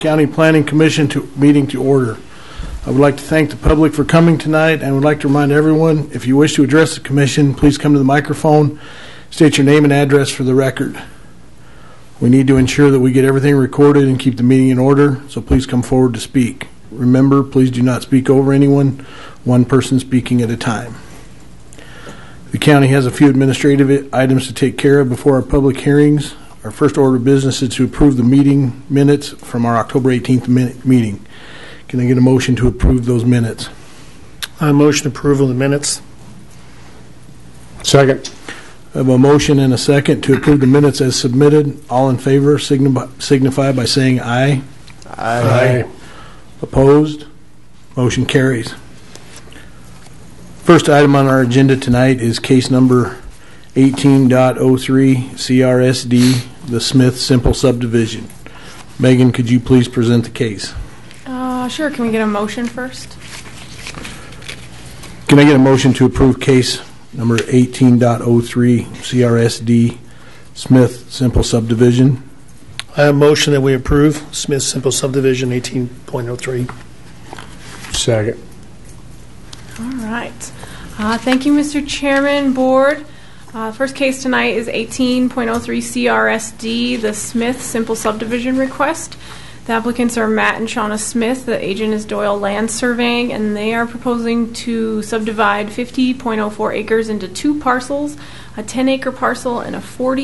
County Planning Commission meeting to order. I would like to thank the public for coming tonight and would like to remind everyone, if you wish to address the commission, please come to the microphone, state your name and address for the record. We need to ensure that we get everything recorded and keep the meeting in order, so please come forward to speak. Remember, please do not speak over anyone, one person speaking at a time. The county has a few administrative items to take care of before our public hearings. Our first order of business is to approve the meeting minutes from our October 18th meeting. Can I get a motion to approve those minutes? I motion approval of the minutes. Second. I have a motion and a second to approve the minutes as submitted. All in favor signify by saying aye. Aye. Opposed? Motion carries. First item on our agenda tonight is case number 18.03 CRSD, the Smith Simple Subdivision. Megan, could you please present the case? Sure. Can we get a motion first? Can I get a motion to approve case number 18.03 CRSD, Smith Simple Subdivision? I have a motion that we approve Smith Simple Subdivision 18.03. Second. All right. Thank you, Mr. Chairman, Board. First case tonight is 18.03 CRSD, the Smith Simple Subdivision request. The applicants are Matt and Shauna Smith. The agent is Doyle Land Surveying, and they are proposing to subdivide 50.04 acres into two parcels, a 10-acre parcel and a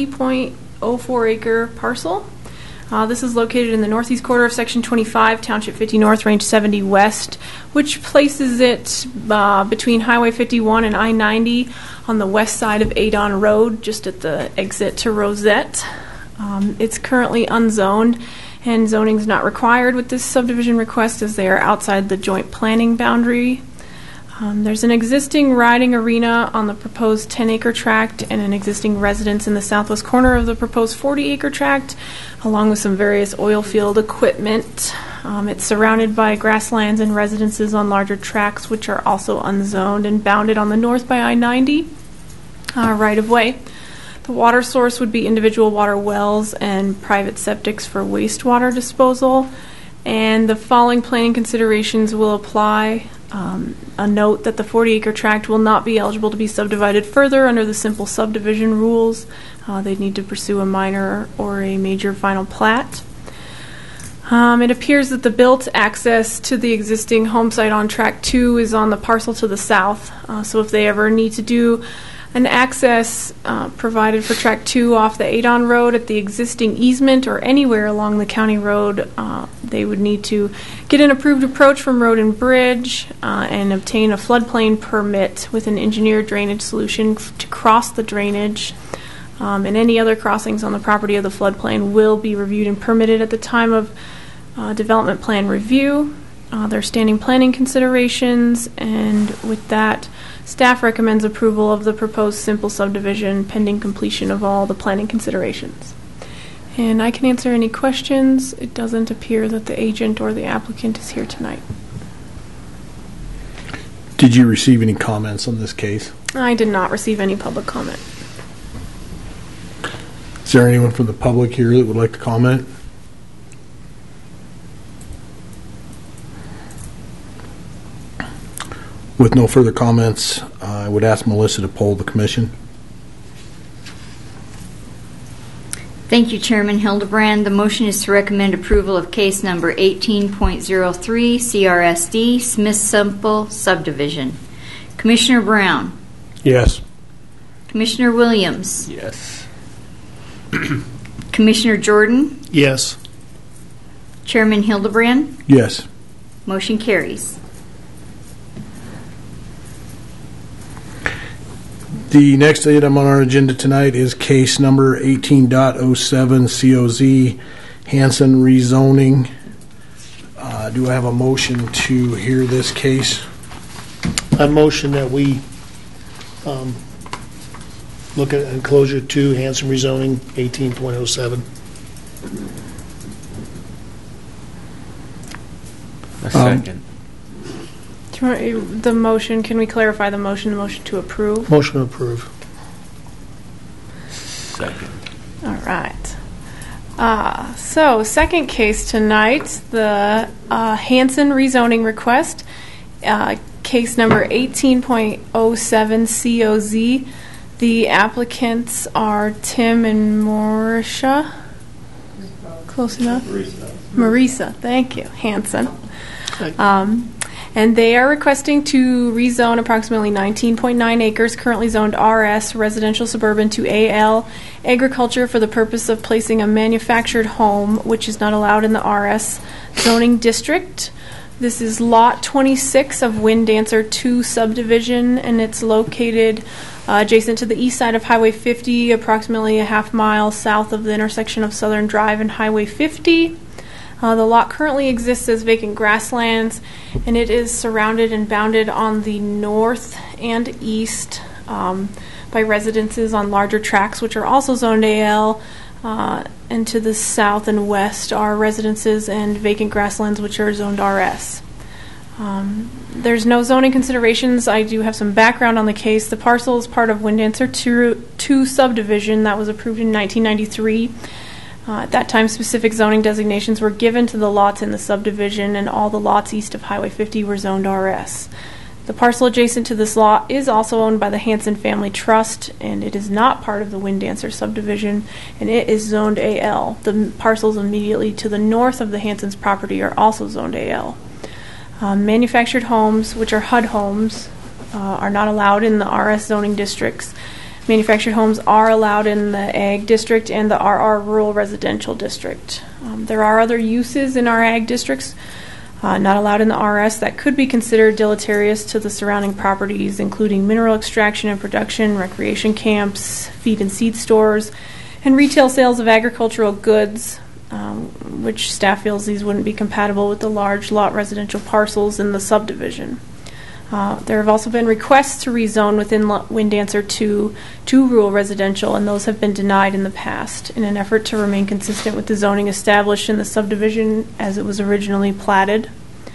40.04-acre parcel. This is located in the northeast quarter of Section 25, Township 50 North, Range 70 West, which places it between Highway 51 and I-90 on the west side of Adon Road, just at the exit to Rosette. It's currently unzoned, and zoning is not required with this subdivision request as they are outside the joint planning boundary. There's an existing riding arena on the proposed 10-acre tract and an existing residence in the southwest corner of the proposed 40-acre tract, along with some various oil field equipment. It's surrounded by grasslands and residences on larger tracts, which are also unzoned and bounded on the north by I-90 right-of-way. The water source would be individual water wells and private septics for wastewater disposal. And the following planning considerations will apply. A note that the 40-acre tract will not be eligible to be subdivided further under the simple subdivision rules. They'd need to pursue a minor or a major final plat. It appears that the built access to the existing home site on Tract 2 is on the parcel to the south. So if they ever need to do an access provided for Tract 2 off the Adon Road at the existing easement or anywhere along the county road, they would need to get an approved approach from Road and Bridge and obtain a floodplain permit with an engineered drainage solution to cross the drainage. And any other crossings on the property of the floodplain will be reviewed and permitted at the time of development plan review. There are standing planning considerations, and with that, staff recommends approval of the proposed simple subdivision pending completion of all the planning considerations. And I can answer any questions. It doesn't appear that the agent or the applicant is here tonight. Did you receive any comments on this case? I did not receive any public comment. Is there anyone from the public here that would like to comment? With no further comments, I would ask Melissa to poll the commission. Thank you, Chairman Hildebrand. The motion is to recommend approval of case number 18.03 CRSD, Smith Simple Subdivision. Commissioner Brown? Yes. Commissioner Williams? Yes. Commissioner Jordan? Yes. Chairman Hildebrand? Yes. Motion carries. The next item on our agenda tonight is case number 18.07 COZ, Hanson rezoning. Do I have a motion to hear this case? I motion that we look at enclosure 2, Hanson rezoning 18.07. A second. The motion, can we clarify the motion? The motion to approve? Motion to approve. Second. All right. So, second case tonight, the Hanson rezoning request, case number 18.07 COZ. The applicants are Tim and Marisha. Close enough? Marisa, thank you, Hanson. And they are requesting to rezone approximately 19.9 acres, currently zoned RS, residential suburban, to AL, agriculture, for the purpose of placing a manufactured home, which is not allowed in the RS zoning district. This is Lot 26 of Wind Dancer 2 subdivision, and it's located adjacent to the east side of Highway 50, approximately a half mile south of the intersection of Southern Drive and Highway 50. The lot currently exists as vacant grasslands, and it is surrounded and bounded on the north and east by residences on larger tracts, which are also zoned AL, and to the south and west are residences and vacant grasslands, which are zoned RS. There's no zoning considerations. I do have some background on the case. The parcel is part of Wind Dancer 2 subdivision that was approved in 1993. At that time, specific zoning designations were given to the lots in the subdivision, and all the lots east of Highway 50 were zoned RS. The parcel adjacent to this lot is also owned by the Hanson Family Trust, and it is not part of the Wind Dancer subdivision, and it is zoned AL. The parcels immediately to the north of the Hanson's property are also zoned AL. Manufactured homes, which are HUD homes, are not allowed in the RS zoning districts. Manufactured homes are allowed in the Ag District and the RR Rural Residential District. There are other uses in our Ag districts not allowed in the RS that could be considered deleterious to the surrounding properties, including mineral extraction and production, recreation camps, feed and seed stores, and retail sales of agricultural goods, which staff feels these wouldn't be compatible with the large lot residential parcels in the subdivision. There have also been requests to rezone within Wind Dancer to rural residential, and those have been denied in the past in an effort to remain consistent with the zoning established in the subdivision as it was originally platted.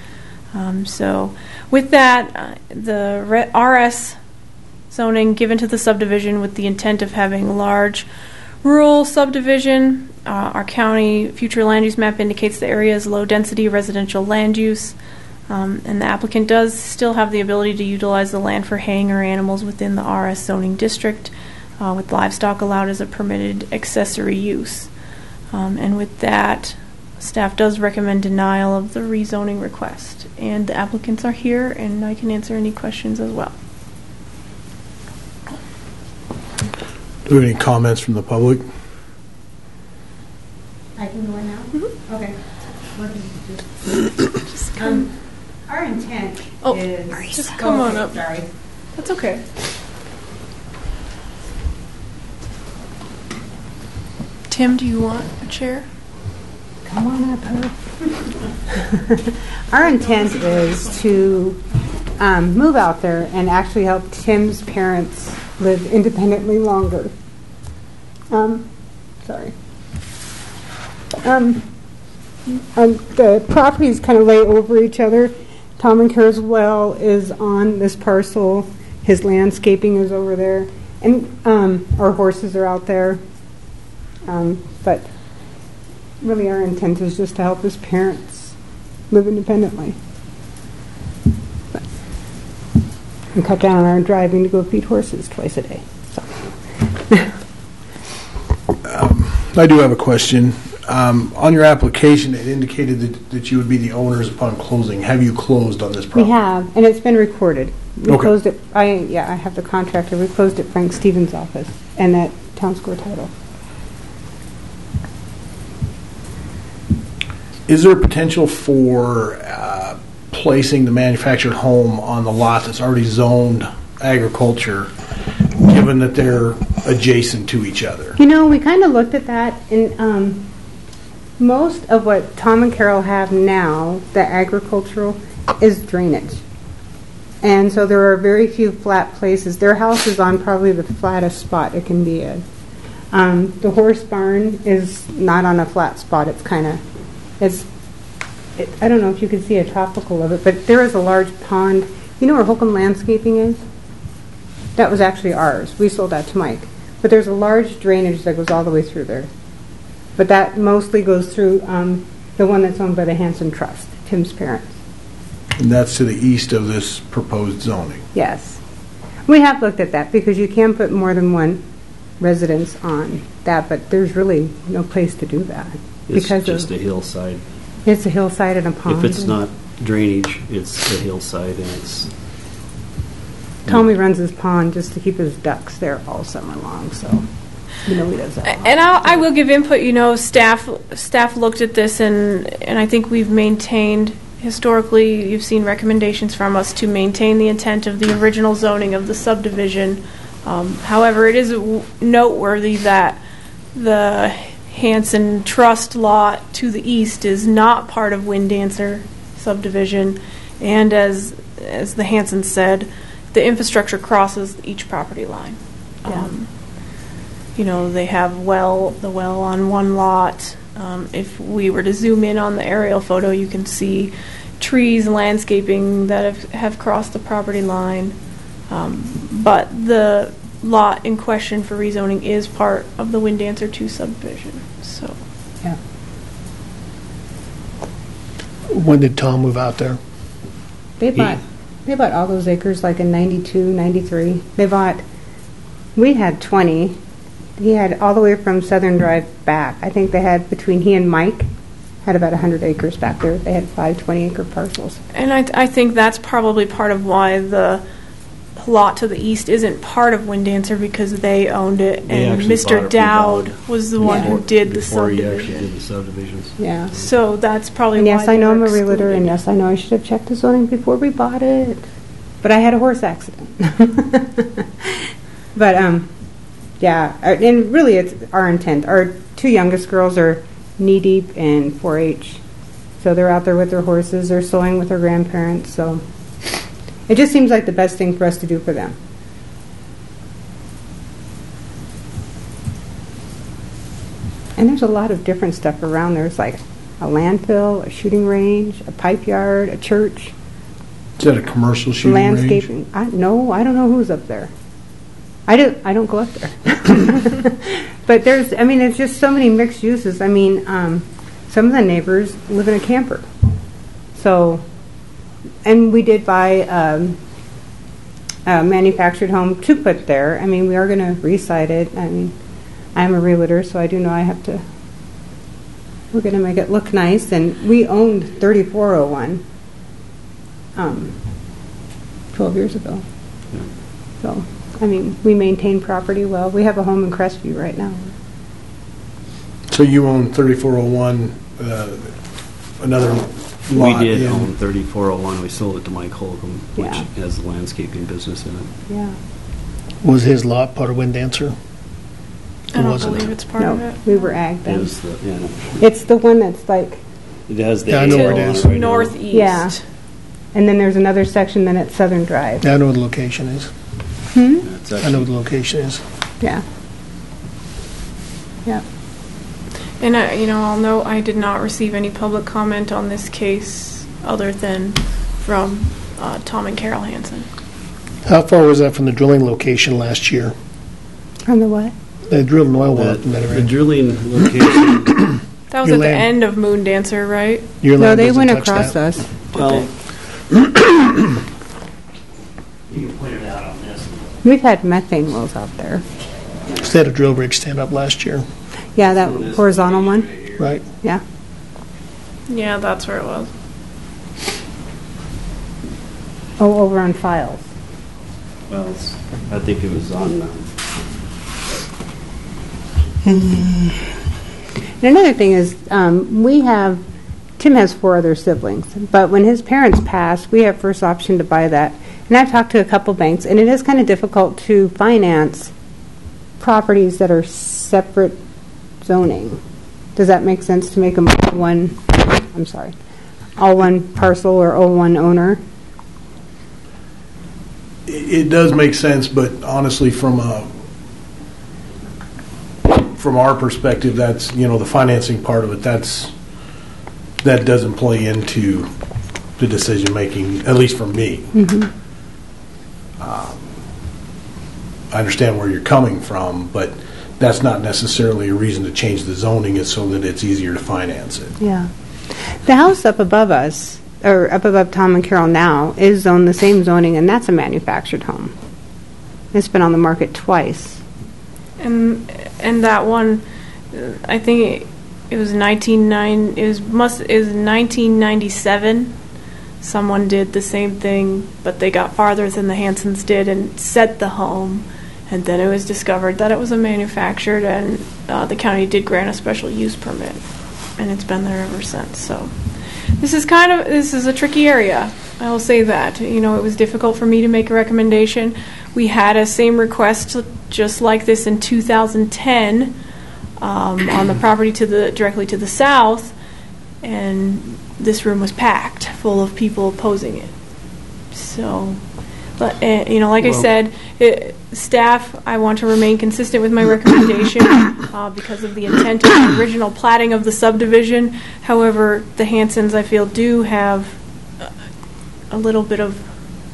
So with that, the RS zoning given to the subdivision with the intent of having large rural subdivision. Our county future land use map indicates the area is low density residential land use. And the applicant does still have the ability to utilize the land for haying or animals within the RS zoning district, with livestock allowed as a permitted accessory use. And with that, staff does recommend denial of the rezoning request. And the applicants are here, and I can answer any questions as well. Do we have any comments from the public? I can go in now? Mm-hmm. Okay. Our intent is... Just come on up. Sorry. That's okay. Tim, do you want a chair? Come on up, Herb. Our intent is to move out there and actually help Tim's parents live independently longer. Sorry. The properties kind of lay over each other. Tom and Kara's well is on this parcel. His landscaping is over there. And our horses are out there. But really our intent is just to help his parents live independently. And cut down on our driving to go feed horses twice a day. So. I do have a question. On your application, it indicated that you would be the owners upon closing. Have you closed on this property? We have, and it's been recorded. We Okay. closed it. I have the contractor. We closed at Frank Stevens' office and at Town Square Title. Is there a potential for placing the manufactured home on the lot that's already zoned agriculture, given that they're adjacent to each other? You know, we kind of looked at that, and most of what Tom and Carol have now, the agricultural, is drainage. And so there are very few flat places. Their house is on probably the flattest spot it can be in. The horse barn is not on a flat spot. It's kind of, I don't know if you can see a tropical of it, but there is a large pond. You know where Holcomb Landscaping is? That was actually ours. We sold that to Mike. But there's a large drainage that goes all the way through there. But that mostly goes through the one that's owned by the Hanson Trust, Tim's parents. And that's to the east of this proposed zoning. Yes. We have looked at that because you can put more than one residence on that, but there's really no place to do that. It's because just a hillside. it's a hillside and a pond. If it's not drainage, it's a hillside, and it's... Tommy runs his pond just to keep his ducks there all summer long, so he does that. And I will give input. Staff looked at this, and I think we've maintained, historically, you've seen recommendations from us to maintain the intent of the original zoning of the subdivision. However, it is noteworthy that the Hanson Trust lot to the east is not part of Windancer subdivision, and as the Hansons said, the infrastructure crosses each property line. Yeah. They have the well on one lot. If we were to zoom in on the aerial photo, you can see trees and landscaping that have crossed the property line. But the lot in question for rezoning is part of the Windancer 2 subdivision. So, Yeah. When did Tom move out there? They bought all those acres like in 92, 93. We had 20. He had all the way from Southern Drive back. I think they had, between he and Mike, had about 100 acres back there. They had 5 20-acre parcels. and I think that's probably part of why the lot to the east isn't part of Windancer, because they owned it, They and actually Mr. bought it Dowd from was the one who did the before he actually subdivision. did the subdivisions. Yeah. So that's probably And why yes, I know they I'm were a realtor, and excluded. yes, I know I should have checked the zoning before we bought it. But I had a horse accident. But, yeah, and really it's our intent. Our 2 youngest girls are knee-deep in 4-H. So they're out there with their horses, they're sewing with their grandparents, so it just seems like the best thing for us to do for them. And there's a lot of different stuff around. There's like a landfill, a shooting range, a pipe yard, a church, Is that a commercial shooting range? landscaping. I don't know who's up there. I don't go up there. But it's just so many mixed uses. Some of the neighbors live in a camper. So, and we did buy a manufactured home to put there. We are going to re-site it. I'm a realtor, so I do know we're going to make it look nice. And we owned 3401 12 years ago. Yeah. So, we maintain property well. We have a home in Crestview right now. So you own 3401, another lot? We did in- own 3401. We sold it to Mike Holcomb, which Yeah. has a landscaping business in it. Yeah. Was his lot part of Windancer? I don't wasn't. believe it's part of No, it. we were ag then. It It's the one that's like, has the Yeah, I know where it A on is. right now. Northeast. Yeah. and then there's another section then at Southern Drive. I know where the location is. It's I know actually- where the location is. Yeah. Yeah. And I'll note I did not receive any public comment on this case other than from Tom and Carol Hansen. How far was that from the drilling location last year? On the what? They drilled an oil well up in that The area. drilling location, That was Your at the land. end of Moon Dancer, right? Your No, land they doesn't went touch across that. us. well, you can point it out on this. We've had methane wells out there. So they had a drill rig stand up last year, Yeah, that horizontal one. right? Yeah. Yeah, that's where it was. Oh, over on Files. Well, I think it was on. And another thing is, Tim has 4 other siblings, but when his parents passed, we have first option to buy that. And I've talked to a couple banks, and it is kind of difficult to finance properties that are separate zoning. Does that make sense to make them all one parcel or all one owner? It does make sense, but honestly, from our perspective, that's, the financing part of it, that doesn't play into the decision making, at least for me. I understand where you're coming from, but that's not necessarily a reason to change the zoning, it's so that it's easier to finance it. Yeah. The house up above us, or up above Tom and Carol now, is zoned the same zoning, and that's a manufactured home. It's been on the market twice. And that one, I think it was 1997. Someone did the same thing, but they got farther than the Hansons did and set the home. And then it was discovered that it was a manufactured, and the county did grant a special use permit, and it's been there ever since. So this is a tricky area. I will say that. It was difficult for me to make a recommendation. We had a same request just like this in 2010 on the property directly to the south, and this room was packed full of people opposing it. So, but like I said, staff, I want to remain consistent with my recommendation because of the intent of the original platting of the subdivision. However, the Hansons, I feel, do have a little bit of...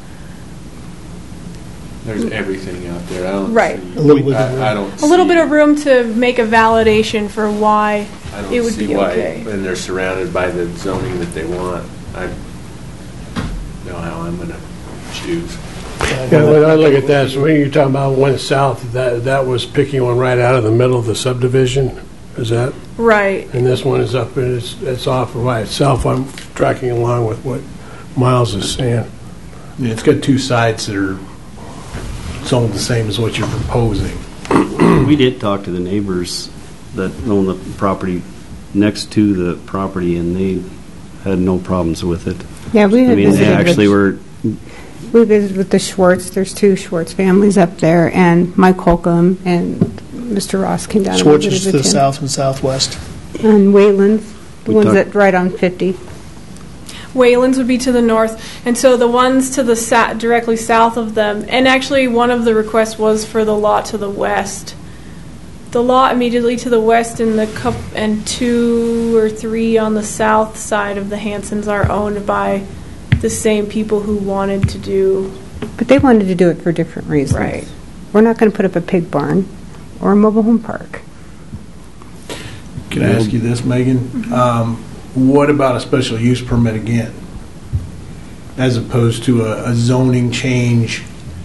There's everything out there. I don't Right. see, A little bit of room. I don't a little bit of room to make a validation for why I don't it would see be why, okay. and they're surrounded by the zoning that they want. I know how I'm going to choose. Yeah, when I look at that, so when you're talking about one south, that was picking one right out of the middle of the subdivision, is that? Right. And this one is up, and it's off by itself. I'm tracking along with what Miles is saying. Yeah, it's got two sides that are zoned the same as what you're proposing. We did talk to the neighbors that own the property next to the property, and they had no problems with it. Yeah, we I had mean, they visited actually with, we visited with the Schwartz. There's two Schwartz families up there, and Mike Holcomb and Mr. Ross came down. Schwartz and is to visited the him. south and southwest. And Wayland's, the We ones talked- that right on 50. Wayland's would be to the north, and so the ones to the directly south of them, and actually one of the requests was for the lot to the west. The lot immediately to the west and 2 or 3 on the south side of the Hansons are owned by the same people who wanted to do... But they wanted to do it for different reasons. Right. We're not going to put up a pig barn or a mobile home park. Can I ask you this, Megan? What about a special use permit again, as opposed to a zoning change?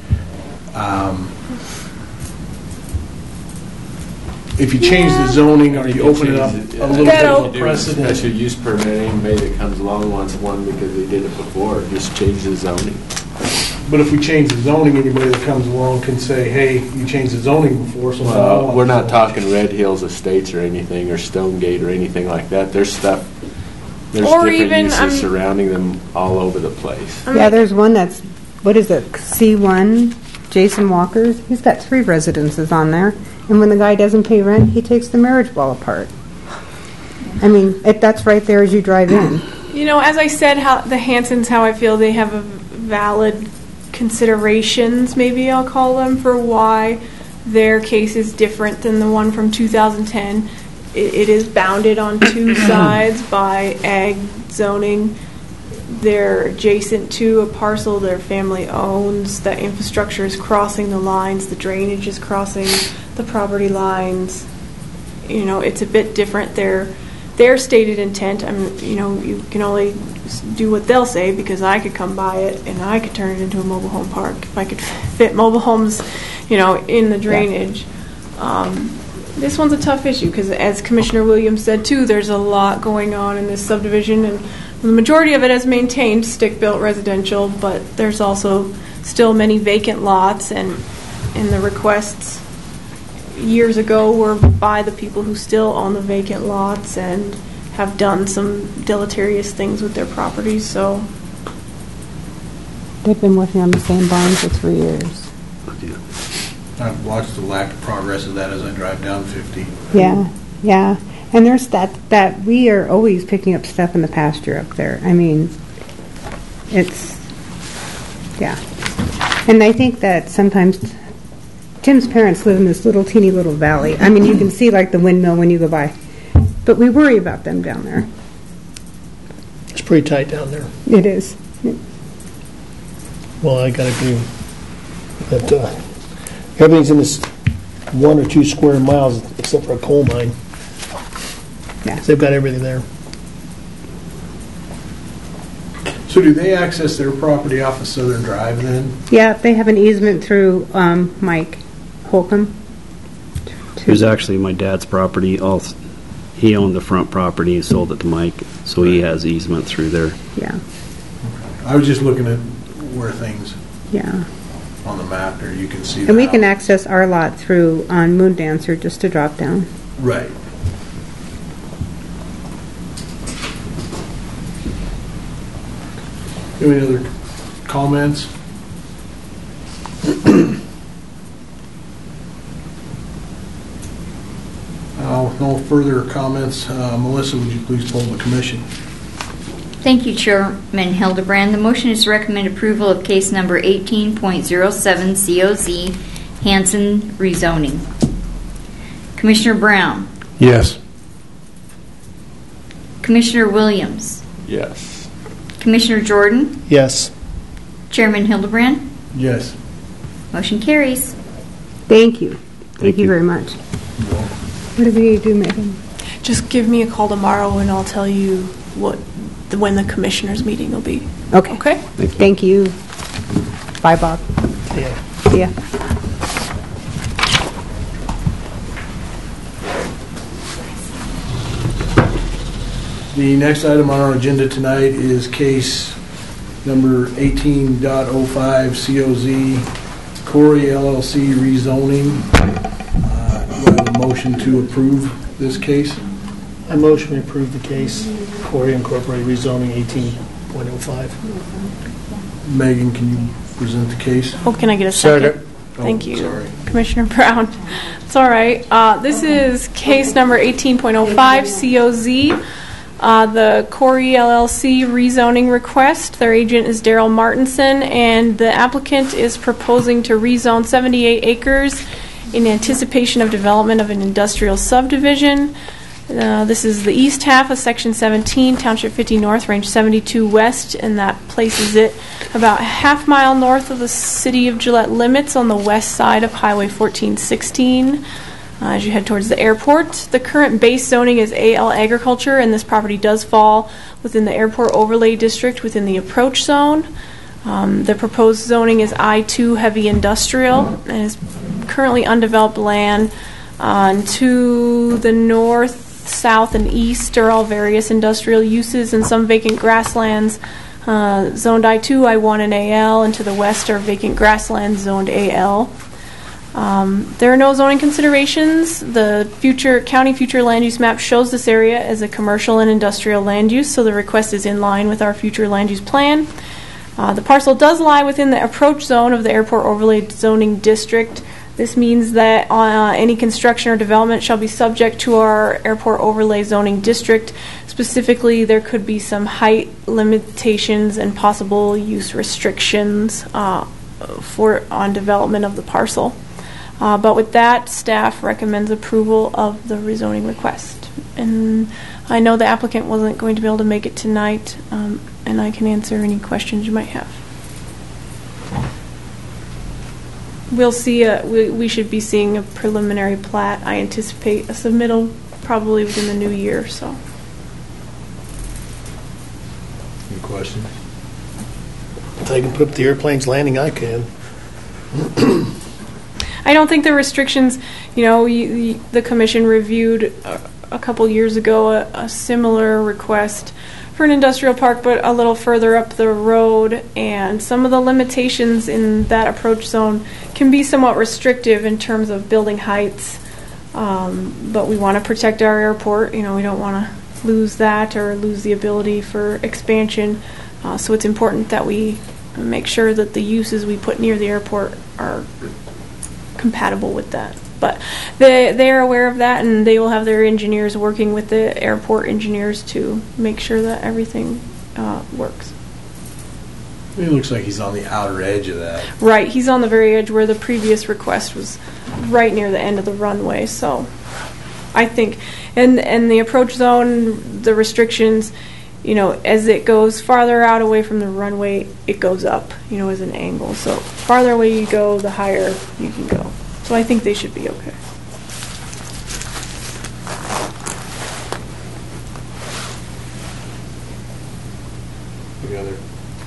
If you change the zoning, or you open it up a little That'll- bit? Do a special use permit, anybody that comes along wants one because they did it before, just change the zoning. But if we change the zoning, anybody that comes along can say, hey, you changed the zoning before, so now I Well, want we're not zoning." talking Red Hills Estates or anything, or Stonegate or anything like that. There's stuff, there's Or different even, uses surrounding them all over the place. Yeah, there's one that's, what is it, C1, Jason Walker's. He's got 3 residences on there. And when the guy doesn't pay rent, he takes the marriage wall apart. I mean, that's right there as you drive in. As I said, how the Hansons, how I feel they have a valid considerations, maybe I'll call them, for why their case is different than the one from 2010. It is bounded on 2 sides by ag zoning. They're adjacent to a parcel their family owns. The infrastructure is crossing the lines. The drainage is crossing the property lines. It's a bit different. Their stated intent, you can only do what they'll say, because I could come by it and I could turn it into a mobile home park if I could fit mobile homes, in the drainage. This one's a tough issue because, as Commissioner Williams said too, there's a lot going on in this subdivision, and the majority of it has maintained stick-built residential, but there's also still many vacant lots, and the requests years ago were by the people who still own the vacant lots and have done some deleterious things with their properties. So They've been working on the same barn for 3 years. I've watched the lack of progress of that as I drive down 50. Yeah, yeah. And there's that we are always picking up stuff in the pasture up there. I mean, it's, yeah. And I think that sometimes Tim's parents live in this little teeny little valley. I mean, you can see like the windmill when you go by. But we worry about them down there. It's pretty tight down there. It is. Well, I got to agree that everything's in this 1 or 2 square miles except for a coal mine. Yeah. They've got everything there. So do they access their property off of Southern Drive then? Yeah, they have an easement through Mike Holcomb. It was actually my dad's property. He owned the front property and sold it to Mike, so he has easement through there. Yeah, I was just looking at where things yeah. on the map there, you can see And we the can house. access our lot through on Moon Dancer just to drop down. Right. Any other comments? No further comments. Melissa, would you please poll the commission? Thank you, Chairman Hildebrand. The motion is to recommend approval of case number 18.07 COZ Hanson rezoning. Commissioner Brown, Yes. Commissioner Williams, Yes. Commissioner Jordan, Yes. Chairman Hildebrand. Yes. Motion carries. Thank you. Thank you you. very much. What do we need to do, Megan? Just give me a call tomorrow and I'll tell you when the commissioners meeting will be. Okay. Okay? Thank you. Bye, Bob. Yeah. See ya. The next item on our agenda tonight is case number 18.05 COZ Corey LLC rezoning. Do I have a motion to approve this case? I motion we approve the case, Corey Incorporated rezoning 18.05. Megan, can you present the case? Oh, can I get a second? Second. Thank you. Sorry. Commissioner Brown. It's all right. This is case number 18.05 COZ. The Corey LLC rezoning request. Their agent is Daryl Martinson, and the applicant is proposing to rezone 78 acres in anticipation of development of an industrial subdivision. This is the east half of Section 17, Township 50 North, Range 72 West, and that places it about a half mile north of the city of Gillette limits on the west side of Highway 1416. As you head towards the airport, the current base zoning is AL agriculture, and this property does fall within the airport overlay district within the approach zone. The proposed zoning is I2 heavy industrial and is currently undeveloped land. To the north, south, and east are all various industrial uses and some vacant grasslands zoned I2, I1, and AL, and to the west are vacant grasslands zoned AL. There are no zoning considerations. The county future land use map shows this area as a commercial and industrial land use, so the request is in line with our future land use plan. The parcel does lie within the approach zone of the airport overlay zoning district. This means that any construction or development shall be subject to our airport overlay zoning district. Specifically, there could be some height limitations and possible use restrictions on development of the parcel. But with that, staff recommends approval of the rezoning request. And I know the applicant wasn't going to be able to make it tonight, and I can answer any questions you might have. We'll see. We should be seeing a preliminary plat. I anticipate a submittal probably within the new year. So. Any questions? If I can put up the airplane's landing, I can. I don't think the restrictions, the commission reviewed a couple years ago a similar request for an industrial park, but a little further up the road, and some of the limitations in that approach zone can be somewhat restrictive in terms of building heights, but we want to protect our airport. We don't want to lose that or lose the ability for expansion, so it's important that we make sure that the uses we put near the airport are compatible with that. But they're aware of that, and they will have their engineers working with the airport engineers to make sure that everything works. It looks like he's on the outer edge of that. Right, he's on the very edge where the previous request was right near the end of the runway. So I think, and the approach zone, the restrictions, as it goes farther out away from the runway, it goes up, as an angle. So farther away you go, the higher you can go. So I think they should be okay. together.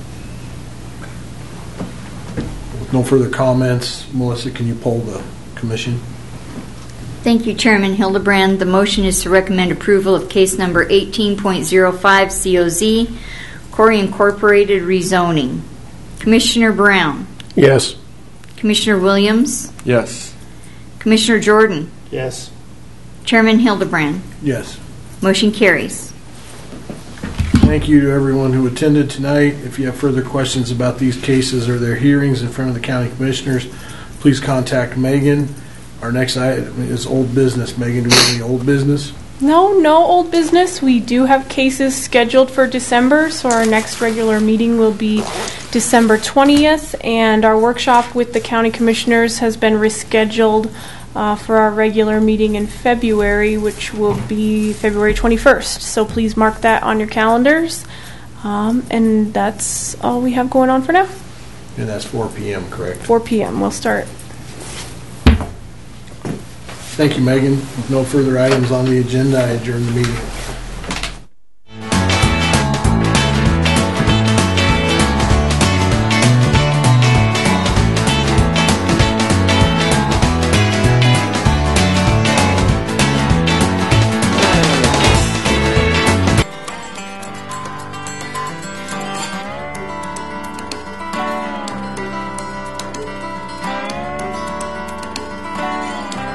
With no further comments, Melissa, can you poll the commission? Thank you, Chairman Hildebrand. The motion is to recommend approval of case number 18.05 COZ, Corey Incorporated rezoning. Commissioner Brown, Yes. Commissioner Williams, Yes. Commissioner Jordan, Yes. Chairman Hildebrand. Yes. Motion carries. Thank you to everyone who attended tonight. If you have further questions about these cases or their hearings in front of the county commissioners, please contact Megan. Our next item is old business. Megan, do we have any old business? No old business. We do have cases scheduled for December, so our next regular meeting will be December 20th, and our workshop with the county commissioners has been rescheduled for our regular meeting in February, which will be February 21st. So please mark that on your calendars. And that's all we have going on for now. And that's 4 p.m., correct? 4 p.m. we'll start. Thank you, Megan. With no further items on the agenda, I adjourn the meeting.